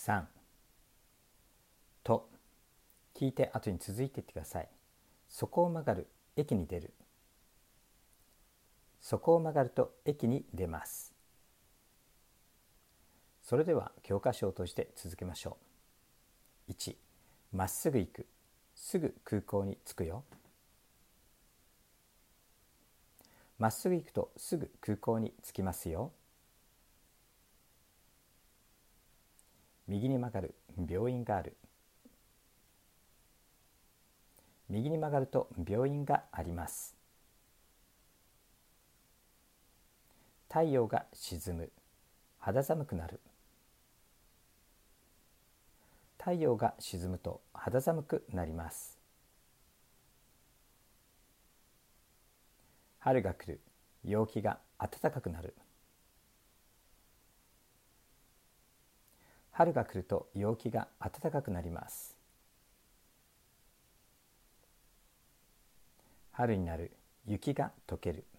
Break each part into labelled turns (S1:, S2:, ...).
S1: 3と聞いて後に続いていってください。そこを曲がる、駅に出る。そこを曲がると駅に出ます。それでは教科書を閉じて続けましょう。1、まっすぐ行く、すぐ空港に着くよ。まっすぐ行くとすぐ空港に着きますよ。右に曲がる、病院がある。右に曲がると病院があります。太陽が沈む、肌寒くなる。太陽が沈むと肌寒くなります。春が来る、陽気が暖かくなる。春が来ると陽気が暖かくなります。春になる、雪が溶ける。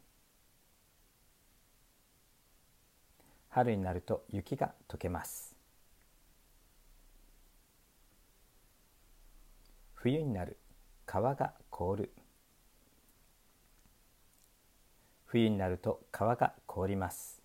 S1: 春になると雪が溶けます。冬になる、川が凍る。冬になると川が凍ります。